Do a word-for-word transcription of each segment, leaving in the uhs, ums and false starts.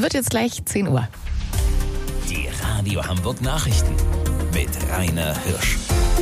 wird jetzt gleich zehn Uhr. Die Radio Hamburg Nachrichten mit Rainer Hirsch.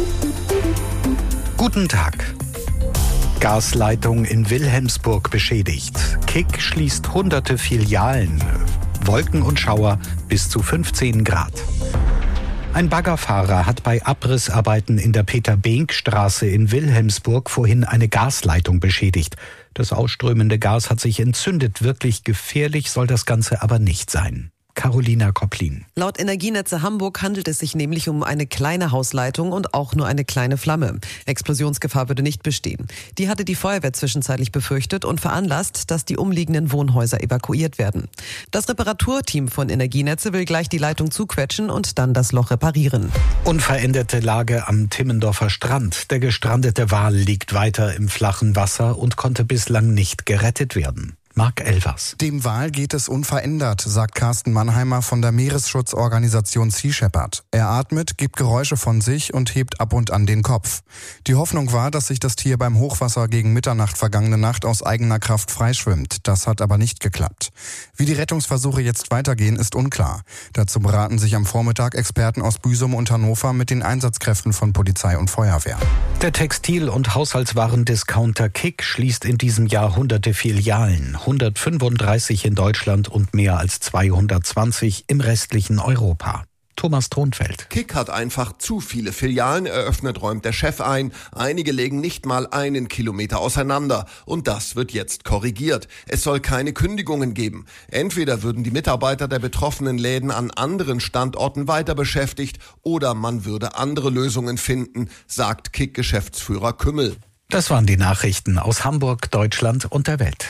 Guten Tag. Gasleitung in Wilhelmsburg beschädigt. Kick schließt hunderte Filialen. Wolken und Schauer bis zu fünfzehn Grad. Ein Baggerfahrer hat bei Abrissarbeiten in der Peter-Benck-Straße in Wilhelmsburg vorhin eine Gasleitung beschädigt. Das ausströmende Gas hat sich entzündet. Wirklich gefährlich soll das Ganze aber nicht sein. Carolina Kopplin. Laut Energienetze Hamburg handelt es sich nämlich um eine kleine Hausleitung und auch nur eine kleine Flamme. Explosionsgefahr würde nicht bestehen. Die hatte die Feuerwehr zwischenzeitlich befürchtet und veranlasst, dass die umliegenden Wohnhäuser evakuiert werden. Das Reparaturteam von Energienetze will gleich die Leitung zuquetschen und dann das Loch reparieren. Unveränderte Lage am Timmendorfer Strand. Der gestrandete Wal liegt weiter im flachen Wasser und konnte bislang nicht gerettet werden. Marc Elvers. Dem Wal geht es unverändert, sagt Carsten Mannheimer von der Meeresschutzorganisation Sea Shepherd. Er atmet, gibt Geräusche von sich und hebt ab und an den Kopf. Die Hoffnung war, dass sich das Tier beim Hochwasser gegen Mitternacht vergangene Nacht aus eigener Kraft freischwimmt. Das hat aber nicht geklappt. Wie die Rettungsversuche jetzt weitergehen, ist unklar. Dazu beraten sich am Vormittag Experten aus Büsum und Hannover mit den Einsatzkräften von Polizei und Feuerwehr. Der Textil- und Haushaltswarendiscounter Kick schließt in diesem Jahr hunderte Filialen. hundertfünfunddreißig in Deutschland und mehr als zweihundertzwanzig im restlichen Europa. Thomas Thronfeld. Kick hat einfach zu viele Filialen eröffnet, räumt der Chef ein. Einige legen nicht mal einen Kilometer auseinander. Und das wird jetzt korrigiert. Es soll keine Kündigungen geben. Entweder würden die Mitarbeiter der betroffenen Läden an anderen Standorten weiter beschäftigt oder man würde andere Lösungen finden, sagt Kick-Geschäftsführer Kümmel. Das waren die Nachrichten aus Hamburg, Deutschland und der Welt.